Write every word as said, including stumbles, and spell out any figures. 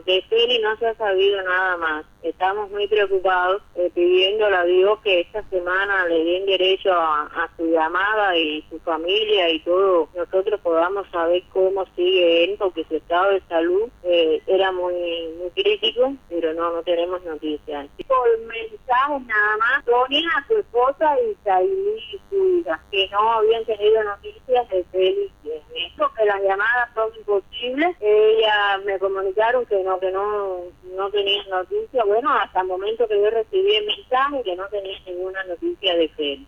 De Feli no se ha sabido nada más. Estamos muy preocupados, eh, pidiéndole a Dios que esta semana le den derecho a, a su llamada y su familia y todo. Nosotros podamos saber cómo sigue él, porque su estado de salud eh, era muy, muy crítico, pero no, no tenemos noticias. Por mensajes nada más, Sonia, su esposa, y Sailí, su hija, que no habían tenido noticias de Feli. Eso, que las llamadas son imposibles. Ella me comunicaron que no, que no, no tenían noticias. Bueno, hasta el momento que yo recibí el mensaje, que no tenía ninguna noticia de Feli.